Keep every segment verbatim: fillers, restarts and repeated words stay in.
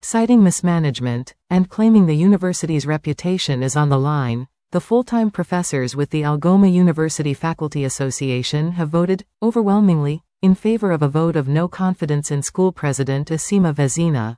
Citing mismanagement, and claiming the university's reputation is on the line, the full-time professors with the Algoma University Faculty Association have voted, overwhelmingly, in favor of a vote of no confidence in school president Asima Vezina.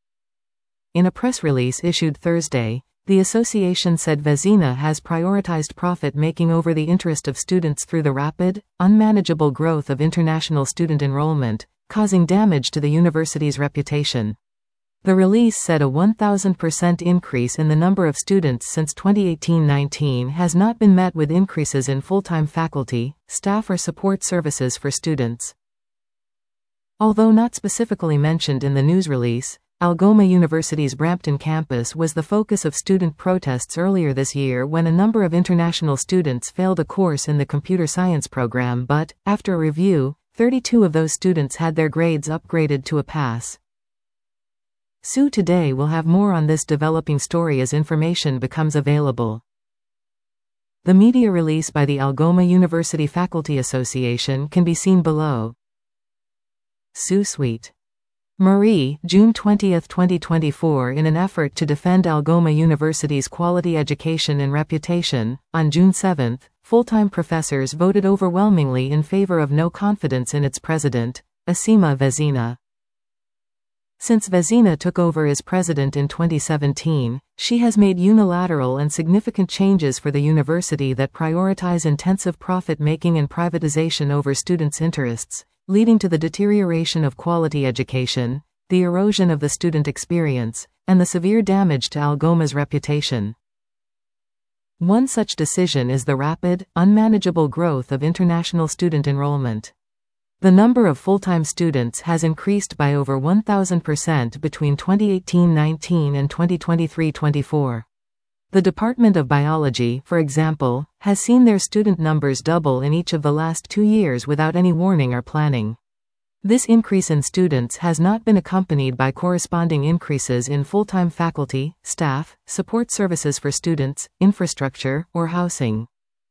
In a press release issued Thursday, the association said Vezina has prioritized profit-making over the interest of students through the rapid, unmanageable growth of international student enrollment, causing damage to the university's reputation. The release said a one thousand percent increase in the number of students since twenty eighteen nineteen has not been met with increases in full-time faculty, staff or support services for students. Although not specifically mentioned in the news release, Algoma University's Brampton campus was the focus of student protests earlier this year when a number of international students failed a course in the computer science program but, after a review, thirty-two of those students had their grades upgraded to a pass. S U Today will have more on this developing story as information becomes available. The media release by the Algoma University Faculty Association can be seen below. S U Suite. Marie, June twentieth twenty twenty-four. In an effort to defend Algoma University's quality education and reputation, on June seventh, full-time professors voted overwhelmingly in favor of no confidence in its president, Asima Vezina. Since Vezina took over as president in twenty seventeen, she has made unilateral and significant changes for the university that prioritize intensive profit-making and privatization over students' interests, leading to the deterioration of quality education, the erosion of the student experience, and the severe damage to Algoma's reputation. One such decision is the rapid, unmanageable growth of international student enrollment. The number of full-time students has increased by over one thousand percent between twenty eighteen nineteen and twenty twenty-three twenty-four. The Department of Biology, for example, has seen their student numbers double in each of the last two years without any warning or planning. This increase in students has not been accompanied by corresponding increases in full-time faculty, staff, support services for students, infrastructure, or housing.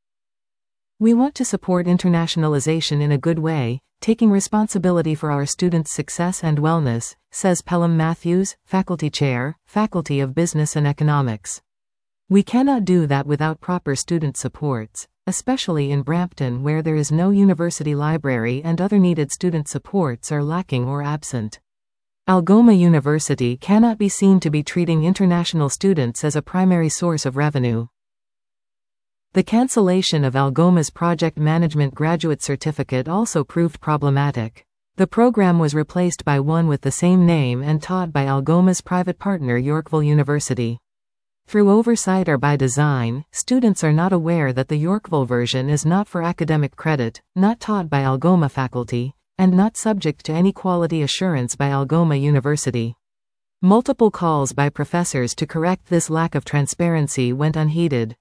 We want to support internationalization in a good way, taking responsibility for our students' success and wellness, says Pelham Matthews, Faculty Chair, Faculty of Business and Economics. We cannot do that without proper student supports, especially in Brampton where there is no university library and other needed student supports are lacking or absent. Algoma University cannot be seen to be treating international students as a primary source of revenue. The cancellation of Algoma's Project Management Graduate Certificate also proved problematic. The program was replaced by one with the same name and taught by Algoma's private partner Yorkville University. Through oversight or by design, students are not aware that the Yorkville version is not for academic credit, not taught by Algoma faculty, and not subject to any quality assurance by Algoma University. Multiple calls by professors to correct this lack of transparency went unheeded.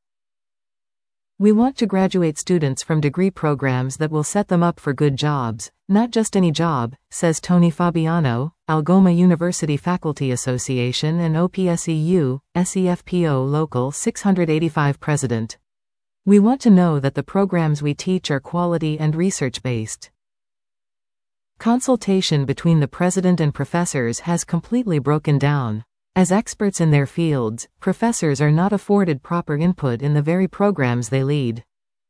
We want to graduate students from degree programs that will set them up for good jobs, not just any job, says Tony Fabiano, Algoma University Faculty Association and O P S E U, S E F P O Local six eighty-five President. We want to know that the programs we teach are quality and research-based. Consultation between the president and professors has completely broken down. As experts in their fields, professors are not afforded proper input in the very programs they lead.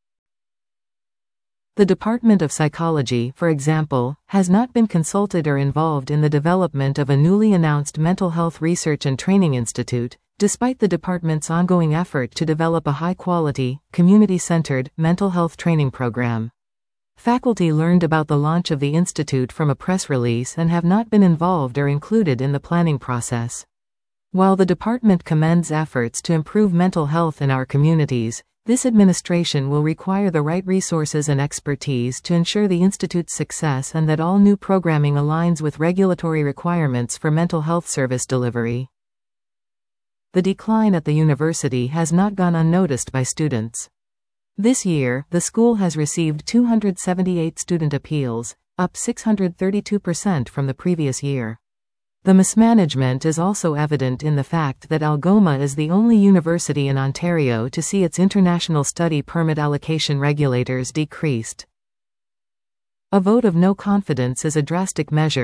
The Department of Psychology, for example, has not been consulted or involved in the development of a newly announced Mental Health Research and Training Institute, despite the department's ongoing effort to develop a high-quality, community-centered, mental health training program. Faculty learned about the launch of the institute from a press release and have not been involved or included in the planning process. While the department commends efforts to improve mental health in our communities, this administration will require the right resources and expertise to ensure the institute's success and that all new programming aligns with regulatory requirements for mental health service delivery. The decline at the university has not gone unnoticed by students. This year, the school has received two hundred seventy-eight student appeals, up six hundred thirty-two percent from the previous year. The mismanagement is also evident in the fact that Algoma is the only university in Ontario to see its international study permit allocation regulators decreased. A vote of no confidence is a drastic measure,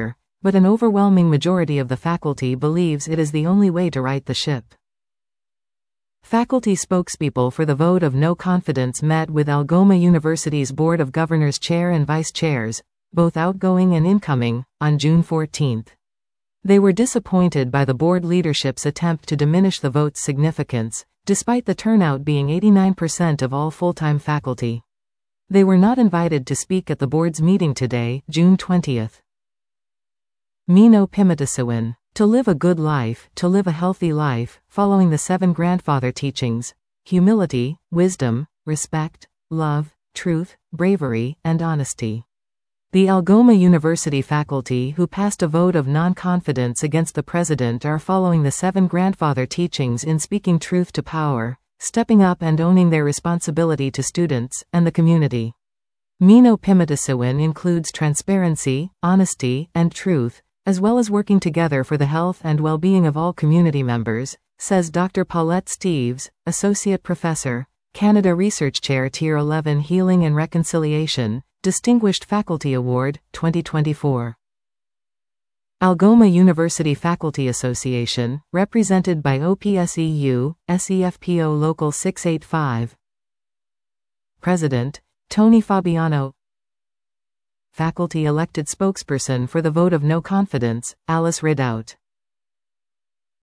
but an overwhelming majority of the faculty believes it is the only way to right the ship. Faculty spokespeople for the vote of no confidence met with Algoma University's Board of Governors Chair and Vice Chairs, both outgoing and incoming, on June fourteenth. They were disappointed by the board leadership's attempt to diminish the vote's significance, despite the turnout being eighty-nine percent of all full-time faculty. They were not invited to speak at the board's meeting today, June twentieth. Mino Pimitasiwin. To live a good life, to live a healthy life, following the seven grandfather teachings: humility, wisdom, respect, love, truth, bravery, and honesty. The Algoma University faculty who passed a vote of non-confidence against the president are following the seven grandfather teachings in speaking truth to power, stepping up and owning their responsibility to students and the community. Mino Pimitasiwin includes transparency, honesty, and truth, as well as working together for the health and well-being of all community members, says Doctor Paulette Steeves, Associate Professor, Canada Research Chair Tier eleven Healing and Reconciliation, Distinguished Faculty Award, twenty twenty-four. Algoma University Faculty Association, represented by O P S E U, S E F P O Local six eighty-five. President, Tony Fabiano. Faculty elected spokesperson for the vote of no confidence, Alice Ridout.